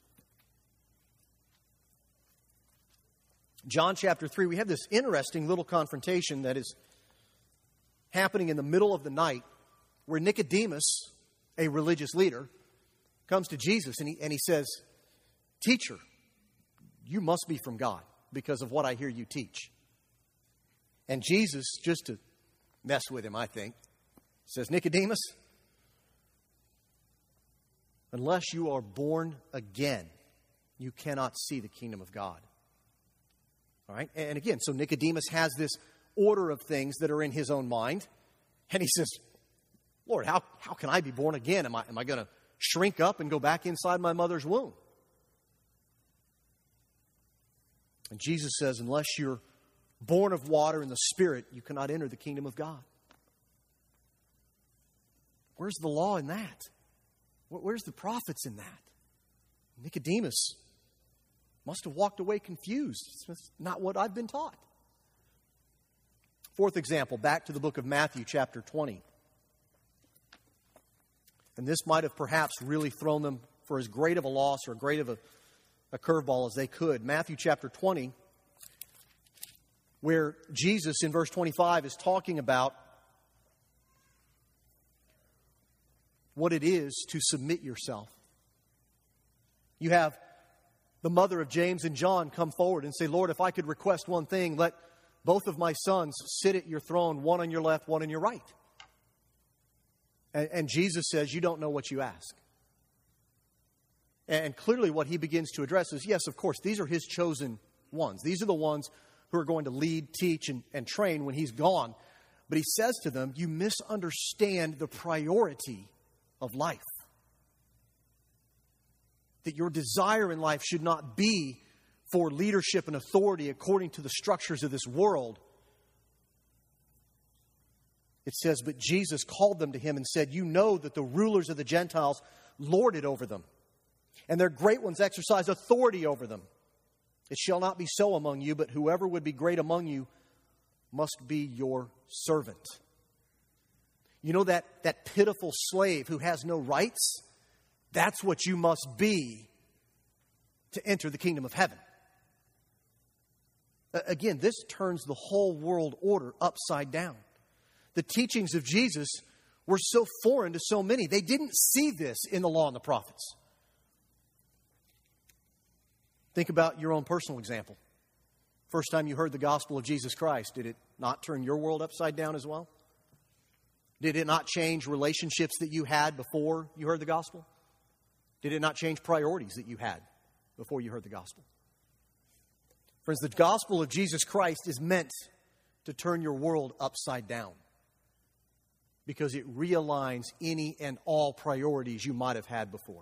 John chapter three, we have this interesting little confrontation that is happening in the middle of the night where Nicodemus, a religious leader, comes to Jesus and he, and he says, Teacher, you must be from God because of what I hear you teach. And Jesus, just to mess with him, I think, says, Nicodemus, unless you are born again, you cannot see the kingdom of God. All right? And again, so Nicodemus has this order of things that are in his own mind. And he says, Lord, how, how can I be born again? Am I, am I going to shrink up and go back inside my mother's womb? And Jesus says, unless you're born of water and the Spirit, you cannot enter the kingdom of God. Where's the law in that? Where's the prophets in that? Nicodemus must have walked away confused. It's not what I've been taught. Fourth example, back to the book of Matthew, chapter twenty. And this might have perhaps really thrown them for as great of a loss or great of a, a curveball as they could. Matthew chapter twenty, where Jesus in verse twenty-five is talking about what it is to submit yourself. You have the mother of James and John come forward and say, Lord, if I could request one thing, let both of my sons sit at your throne, one on your left, one on your right. And, and Jesus says, you don't know what you ask. And clearly what he begins to address is, yes, of course, these are his chosen ones. These are the ones who are going to lead, teach, and, and train when he's gone. But he says to them, you misunderstand the priority of life. That your desire in life should not be for leadership and authority according to the structures of this world. It says, but Jesus called them to him and said, you know that the rulers of the Gentiles lord it over them, and their great ones exercise authority over them. It shall not be so among you, but whoever would be great among you must be your servant. You know that, that pitiful slave who has no rights? That's what you must be to enter the kingdom of heaven. Again, this turns the whole world order upside down. The teachings of Jesus were so foreign to so many. They didn't see this in the law and the prophets. Think about your own personal example. First time you heard the gospel of Jesus Christ, did it not turn your world upside down as well? Did it not change relationships that you had before you heard the gospel? Did it not change priorities that you had before you heard the gospel? Friends, the gospel of Jesus Christ is meant to turn your world upside down because it realigns any and all priorities you might have had before.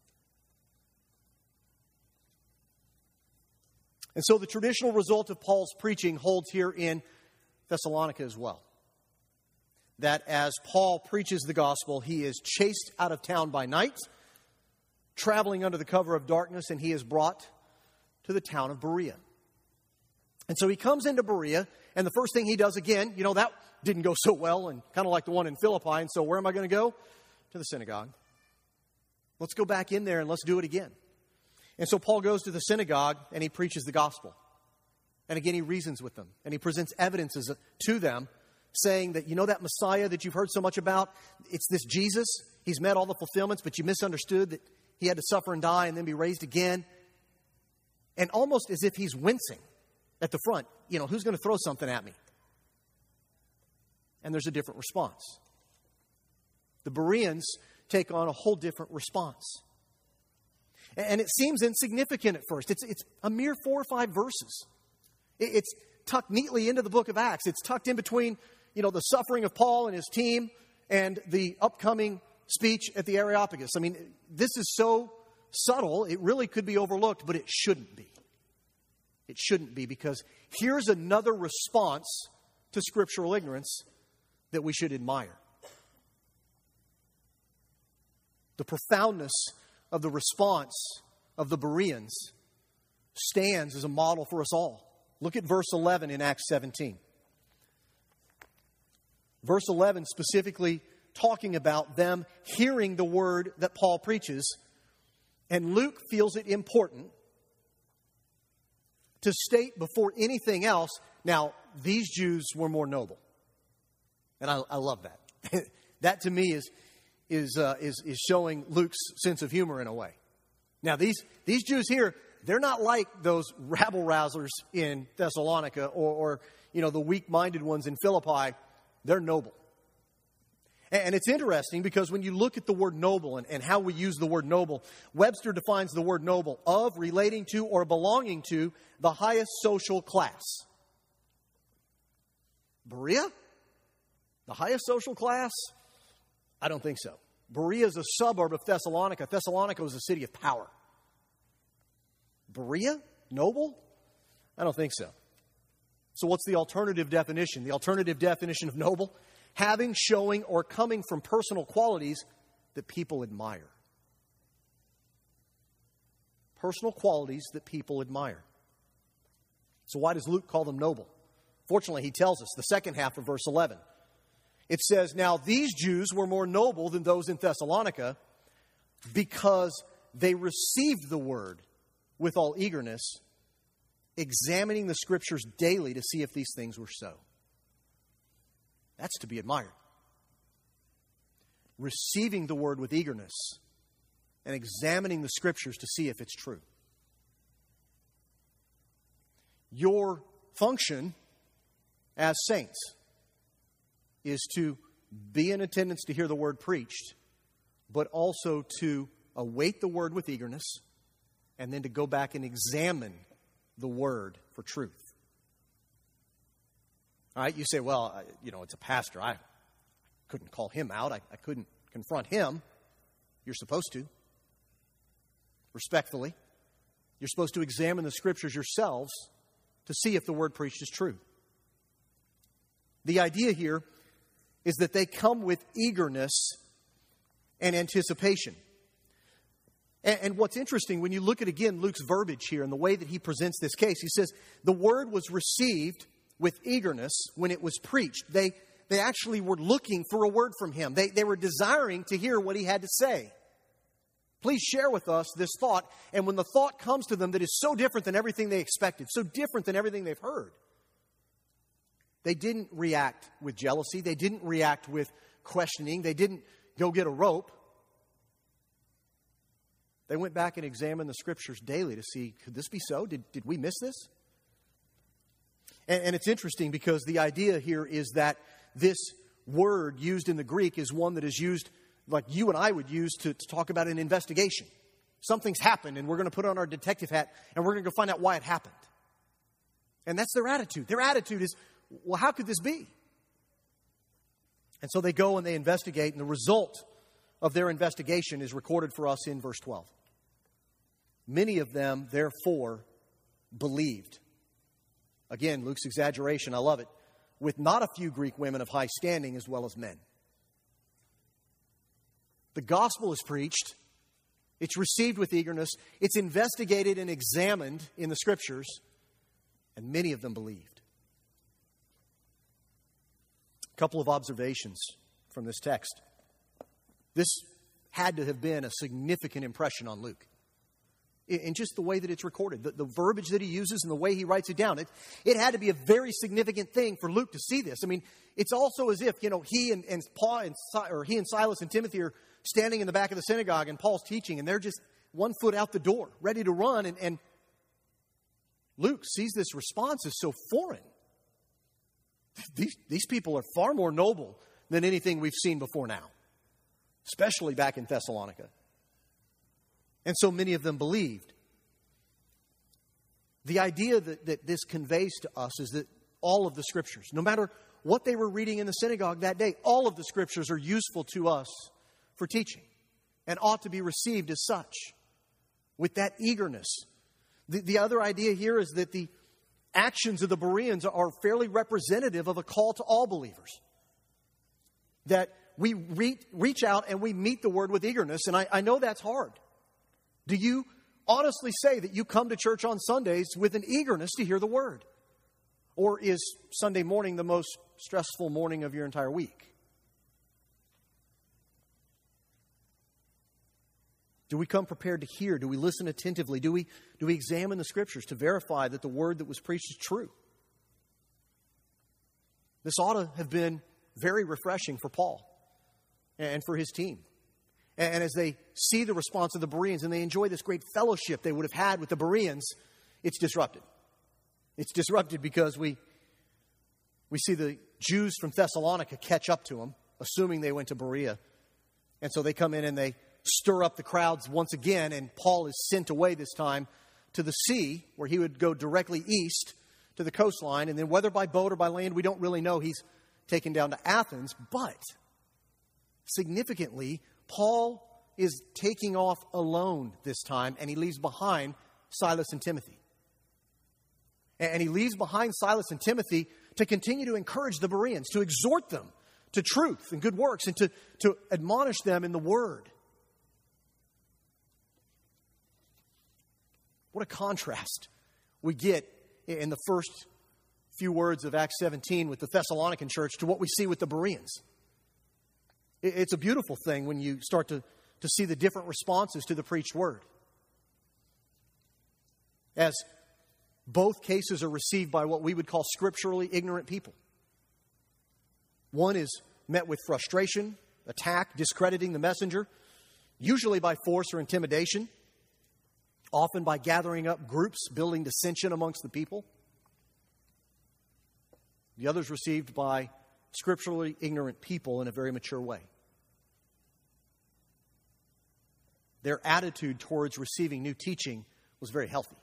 And so the traditional result of Paul's preaching holds here in Thessalonica as well. That as Paul preaches the gospel, he is chased out of town by night, traveling under the cover of darkness, and he is brought to the town of Berea. And so he comes into Berea, and the first thing he does again, you know, that didn't go so well, and kind of like the one in Philippi, and so where am I going to go? To the synagogue. Let's go back in there and let's do it again. And so Paul goes to the synagogue, and he preaches the gospel. And again, he reasons with them, and he presents evidences to them, saying that, you know that Messiah that you've heard so much about? It's this Jesus. He's met all the fulfillments, but you misunderstood that he had to suffer and die and then be raised again. And almost as if he's wincing at the front, you know, who's going to throw something at me? And there's a different response. The Bereans take on a whole different response. And it seems insignificant at first. It's, it's a mere four or five verses. It's tucked neatly into the book of Acts. It's tucked in between, you know, the suffering of Paul and his team and the upcoming speech at the Areopagus. I mean, this is so subtle, it really could be overlooked, but it shouldn't be. It shouldn't be, because here's another response to scriptural ignorance that we should admire. The profoundness of the response of the Bereans stands as a model for us all. Look at verse eleven in Acts seventeen. Verse eleven specifically talking about them hearing the word that Paul preaches. And Luke feels it important to state before anything else, now, these Jews were more noble. And I, I love that. That to me is, is, uh, is, is showing Luke's sense of humor in a way. Now, these, these Jews here, they're not like those rabble-rousers in Thessalonica or, or, you know, the weak-minded ones in Philippi. They're noble. And it's interesting because when you look at the word noble and, and how we use the word noble, Webster defines the word noble of, relating to, or belonging to the highest social class. Berea? The highest social class? I don't think so. Berea is a suburb of Thessalonica. Thessalonica was a city of power. Berea? Noble? I don't think so. So what's the alternative definition? The alternative definition of noble? Having, showing, or coming from personal qualities that people admire. Personal qualities that people admire. So why does Luke call them noble? Fortunately, he tells us, the second half of verse eleven. It says, now these Jews were more noble than those in Thessalonica because they received the word with all eagerness, examining the Scriptures daily to see if these things were so. That's to be admired. Receiving the word with eagerness and examining the Scriptures to see if it's true. Your function as saints is to be in attendance to hear the word preached, but also to await the word with eagerness and then to go back and examine the word for truth. All right, you say, well, I, you know, it's a pastor. I couldn't call him out. I, I couldn't confront him. You're supposed to. Respectfully. You're supposed to examine the Scriptures yourselves to see if the word preached is true. The idea here is that they come with eagerness and anticipation. And, and what's interesting, when you look at, again, Luke's verbiage here and the way that he presents this case, he says, the word was received with eagerness when it was preached. They, they actually were looking for a word from him. They, they were desiring to hear what he had to say. Please share with us this thought. And when the thought comes to them that is so different than everything they expected, so different than everything they've heard, they didn't react with jealousy. They didn't react with questioning. They didn't go get a rope. They went back and examined the Scriptures daily to see, could this be so? Did, did we miss this? And, and it's interesting because the idea here is that this word used in the Greek is one that is used like you and I would use to, to talk about an investigation. Something's happened and we're going to put on our detective hat and we're going to go find out why it happened. And that's their attitude. Their attitude is, well, how could this be? And so they go and they investigate, and the result of their investigation is recorded for us in verse twelve. Many of them, therefore, believed. Again, Luke's exaggeration, I love it. With not a few Greek women of high standing as well as men. The gospel is preached. It's received with eagerness. It's investigated and examined in the Scriptures. And many of them believed. A couple of observations from this text. This had to have been a significant impression on Luke. In just the way that it's recorded, the, the verbiage that he uses and the way he writes it down. It, it had to be a very significant thing for Luke to see this. I mean, it's also as if, you know, he and, and Paul and or he and Silas and Timothy are standing in the back of the synagogue and Paul's teaching, and they're just one foot out the door, ready to run, and, and Luke sees this response as so foreign. These, these people are far more noble than anything we've seen before now, especially back in Thessalonica. And so many of them believed. The idea that, that this conveys to us is that all of the Scriptures, no matter what they were reading in the synagogue that day, all of the Scriptures are useful to us for teaching and ought to be received as such, with that eagerness. The, the other idea here is that the actions of the Bereans are fairly representative of a call to all believers. That we re- reach out and we meet the word with eagerness, and I, I know that's hard. Do you honestly say that you come to church on Sundays with an eagerness to hear the word? Or is Sunday morning the most stressful morning of your entire week? Do we come prepared to hear? Do we listen attentively? Do we, do we examine the Scriptures to verify that the word that was preached is true? This ought to have been very refreshing for Paul and for his team. And as they see the response of the Bereans and they enjoy this great fellowship they would have had with the Bereans, it's disrupted. It's disrupted because we, we see the Jews from Thessalonica catch up to them, assuming they went to Berea. And so they come in and they stir up the crowds once again, and Paul is sent away this time to the sea, where he would go directly east to the coastline. And then whether by boat or by land, we don't really know, he's taken down to Athens. But significantly, Paul is taking off alone this time, and he leaves behind Silas and Timothy. And he leaves behind Silas and Timothy to continue to encourage the Bereans, to exhort them to truth and good works, and to, to admonish them in the Word. What a contrast we get in the first few words of Acts seventeen with the Thessalonican church to what we see with the Bereans. It's a beautiful thing when you start to, to see the different responses to the preached Word. As both cases are received by what we would call scripturally ignorant people. One is met with frustration, attack, discrediting the messenger, usually by force or intimidation, often by gathering up groups, building dissension amongst the people. The other is received by scripturally ignorant people in a very mature way. Their attitude towards receiving new teaching was very healthy.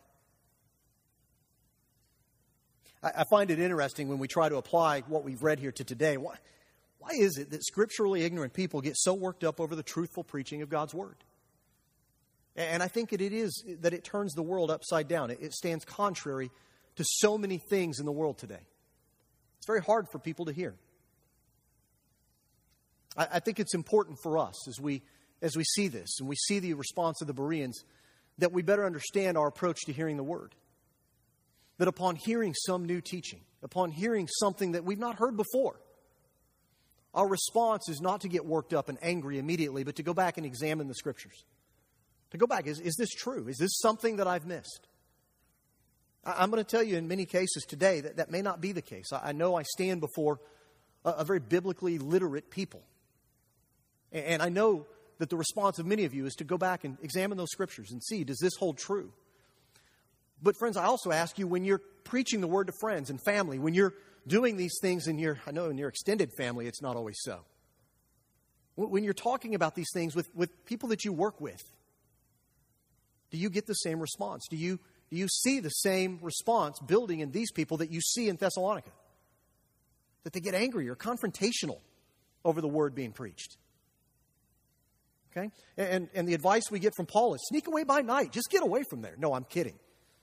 I find it interesting when we try to apply what we've read here to today. Why, why is it that scripturally ignorant people get so worked up over the truthful preaching of God's Word? And I think it is that it turns the world upside down. It stands contrary to so many things in the world today. It's very hard for people to hear. I, I think it's important for us as we, as we see this and we see the response of the Bereans that we better understand our approach to hearing the Word. That upon hearing some new teaching, upon hearing something that we've not heard before, our response is not to get worked up and angry immediately, but to go back and examine the Scriptures. To go back, is, is this true? Is this something that I've missed? I, I'm going to tell you in many cases today that that may not be the case. I, I know I stand before a, a very biblically literate people. And, and I know that the response of many of you is to go back and examine those Scriptures and see, does this hold true? But friends, I also ask you, when you're preaching the Word to friends and family, when you're doing these things in your, I know in your extended family it's not always so. When you're talking about these things with, with people that you work with, do you get the same response? Do you, do you see the same response building in these people that you see in Thessalonica? That they get angry or confrontational over the Word being preached. Okay? And, and the advice we get from Paul is, sneak away by night. Just get away from there. No, I'm kidding.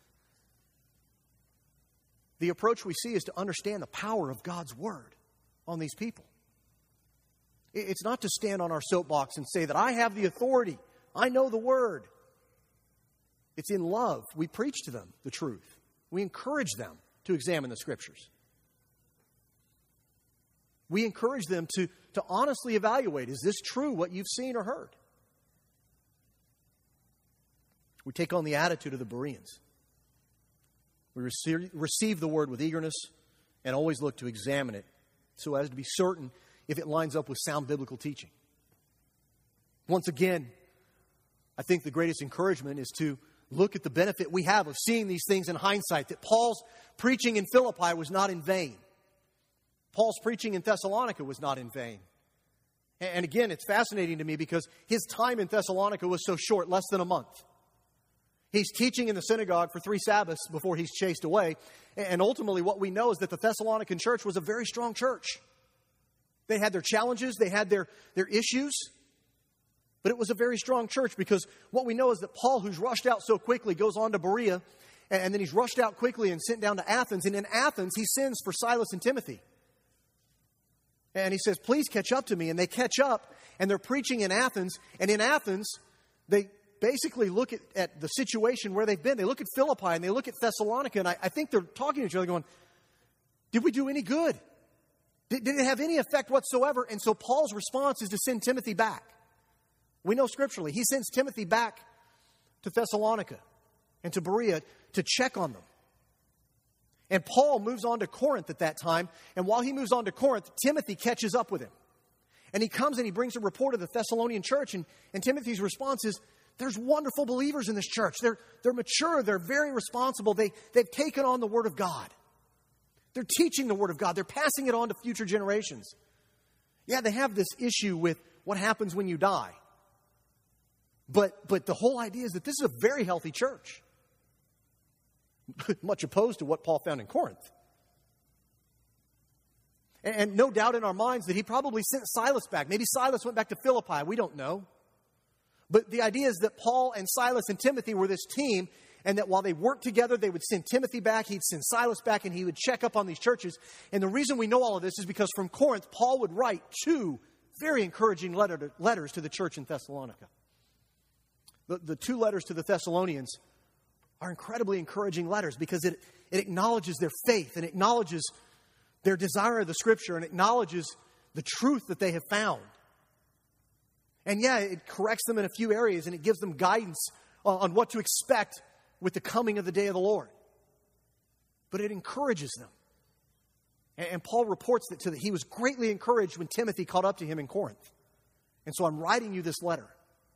The approach we see is to understand the power of God's Word on these people. It's not to stand on our soapbox and say that I have the authority. I know the Word. It's in love. We preach to them the truth. We encourage them to examine the Scriptures. We encourage them to, to honestly evaluate, is this true, what you've seen or heard? We take on the attitude of the Bereans. We receive, receive the Word with eagerness and always look to examine it so as to be certain if it lines up with sound biblical teaching. Once again, I think the greatest encouragement is to look at the benefit we have of seeing these things in hindsight, that Paul's preaching in Philippi was not in vain. Paul's preaching in Thessalonica was not in vain. And again, it's fascinating to me because his time in Thessalonica was so short, less than a month. He's teaching in the synagogue for three Sabbaths before he's chased away. And ultimately what we know is that the Thessalonican church was a very strong church. They had their challenges, they had their, their issues, but it was a very strong church because what we know is that Paul, who's rushed out so quickly, goes on to Berea, and then he's rushed out quickly and sent down to Athens. And in Athens, he sends for Silas and Timothy. And he says, please catch up to me. And they catch up, and they're preaching in Athens. And in Athens, they basically look at, at the situation where they've been. They look at Philippi and they look at Thessalonica, and I, I think they're talking to each other going, did we do any good? Did, did it have any effect whatsoever? And so Paul's response is to send Timothy back. We know scripturally, he sends Timothy back to Thessalonica and to Berea to check on them. And Paul moves on to Corinth at that time, and while he moves on to Corinth, Timothy catches up with him. And he comes and he brings a report of the Thessalonian church, and, and Timothy's response is, there's wonderful believers in this church. They're, they're mature. They're very responsible. They, they've taken on the Word of God. They're teaching the Word of God. They're passing it on to future generations. Yeah, they have this issue with what happens when you die. But, but the whole idea is that this is a very healthy church. Much opposed to what Paul found in Corinth. And, and no doubt in our minds that he probably sent Silas back. Maybe Silas went back to Philippi. We don't know. But the idea is that Paul and Silas and Timothy were this team, and that while they worked together, they would send Timothy back, he'd send Silas back, and he would check up on these churches. And the reason we know all of this is because from Corinth, Paul would write two very encouraging letter to, letters to the church in Thessalonica. The, the two letters to the Thessalonians are incredibly encouraging letters because it, it acknowledges their faith and acknowledges their desire of the Scripture and acknowledges the truth that they have found. And yeah, it corrects them in a few areas and it gives them guidance on, on what to expect with the coming of the day of the Lord. But it encourages them. And, and Paul reports that, to, that he was greatly encouraged when Timothy caught up to him in Corinth. And so I'm writing you this letter.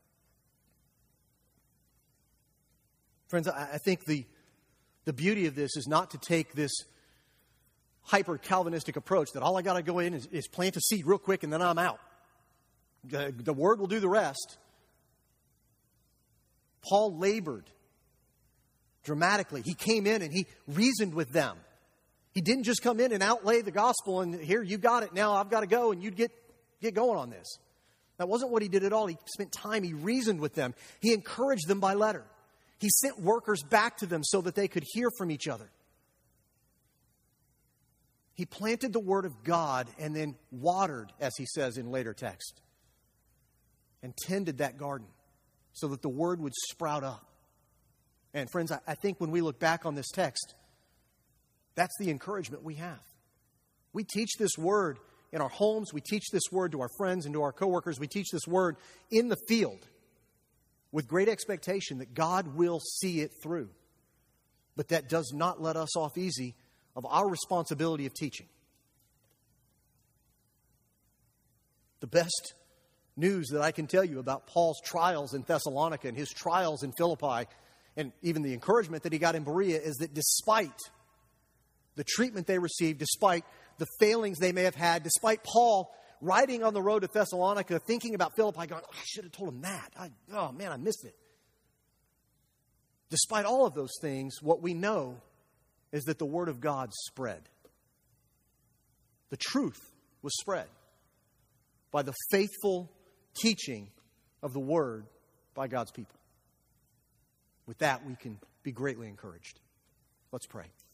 Friends, I, I think the, the beauty of this is not to take this hyper-Calvinistic approach that all I got to go in is, is plant a seed real quick and then I'm out. The, the Word will do the rest. Paul labored dramatically. He came in and he reasoned with them. He didn't just come in and outlay the gospel and here, you got it, now I've got to go and you'd get, get going on this. That wasn't what he did at all. He spent time, he reasoned with them. He encouraged them by letter. He sent workers back to them so that they could hear from each other. He planted the Word of God and then watered, as he says in later text, and tended that garden so that the Word would sprout up. And friends, I, I think when we look back on this text, that's the encouragement we have. We teach this Word in our homes. We teach this Word to our friends and to our coworkers. We teach this Word in the field with great expectation that God will see it through. But that does not let us off easy of our responsibility of teaching. The best news that I can tell you about Paul's trials in Thessalonica and his trials in Philippi, and even the encouragement that he got in Berea, is that despite the treatment they received, despite the failings they may have had, despite Paul riding on the road to Thessalonica, thinking about Philippi, going, oh, I should have told him that. I, oh, man, I missed it. Despite all of those things, what we know is that the Word of God spread. The truth was spread by the faithful teaching of the Word by God's people. With that, we can be greatly encouraged. Let's pray.